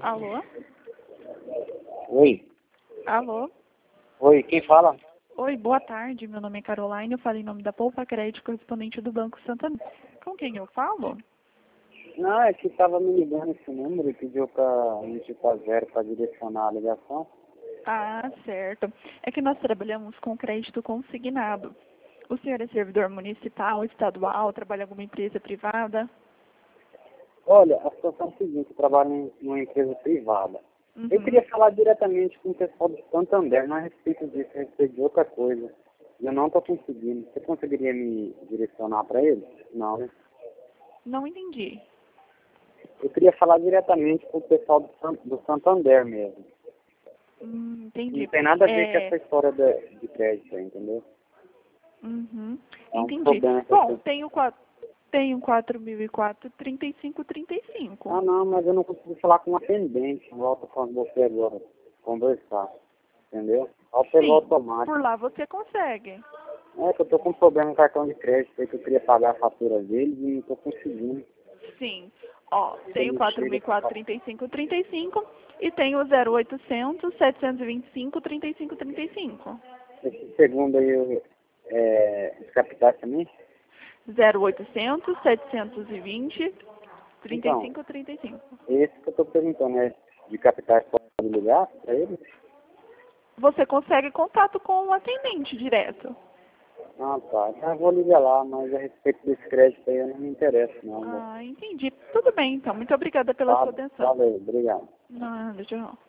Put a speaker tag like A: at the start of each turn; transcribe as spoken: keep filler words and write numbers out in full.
A: Alô?
B: Oi.
A: Alô?
B: Oi, quem fala?
A: Oi, boa tarde. Meu nome é Caroline. Eu falo em nome da Poupa Crédito, correspondente do Banco Santander. Com quem eu falo?
B: Não, é que estava me ligando esse número e pediu para digitar zero para direcionar a ligação.
A: Ah, certo. É que nós trabalhamos com crédito consignado. O senhor é servidor municipal, estadual, trabalha em alguma empresa privada?
B: Olha, a situação é a seguinte, eu trabalho em uma empresa privada.
A: Uhum.
B: Eu queria falar diretamente com o pessoal do Santander, não a respeito disso, a respeito de outra coisa. E eu não estou conseguindo. Você conseguiria me direcionar para eles? Não, né?
A: Não entendi.
B: Eu queria falar diretamente com o pessoal do, San- do Santander mesmo.
A: Hum, entendi.
B: Não tem nada a ver com
A: É...
B: essa história de, de crédito aí, entendeu?
A: Uhum.
B: É um
A: Entendi.
B: problema que eu
A: Bom,
B: tenho.
A: tenho quatro. Tenho quatro mil e quatro, trinta e cinco, trinta e cinco.
B: Ah, não, mas eu não consigo falar com um atendente. Volto com você agora, conversar. Entendeu? Ao pelo
A: Sim,
B: automático.
A: por lá você consegue.
B: É que eu tô com um problema no cartão de crédito aí que eu queria pagar a fatura deles e não tô conseguindo.
A: Sim. Ó, tenho
B: Ele
A: quatro mil
B: chega.
A: e quatro, trinta e cinco, trinta e cinco e tenho o zero oitocentos, setecentos e vinte e cinco, trinta e cinco, trinta e cinco.
B: Esse segundo aí, eu, é, os capitais também?
A: zero oitocentos, setecentos e vinte, trinta e
B: Então,
A: cinco, trinta e cinco.
B: esse que eu tô perguntando é de capitais pode ligar pra eles?
A: Você consegue contato com o atendente direto.
B: Ah, tá. Então eu vou ligar lá, mas a respeito desse crédito aí eu não me interesso, não. Né?
A: Ah, entendi. Tudo bem, então. Muito obrigada pela
B: Tá,
A: sua atenção.
B: valeu, obrigado.
A: Nada, tchau.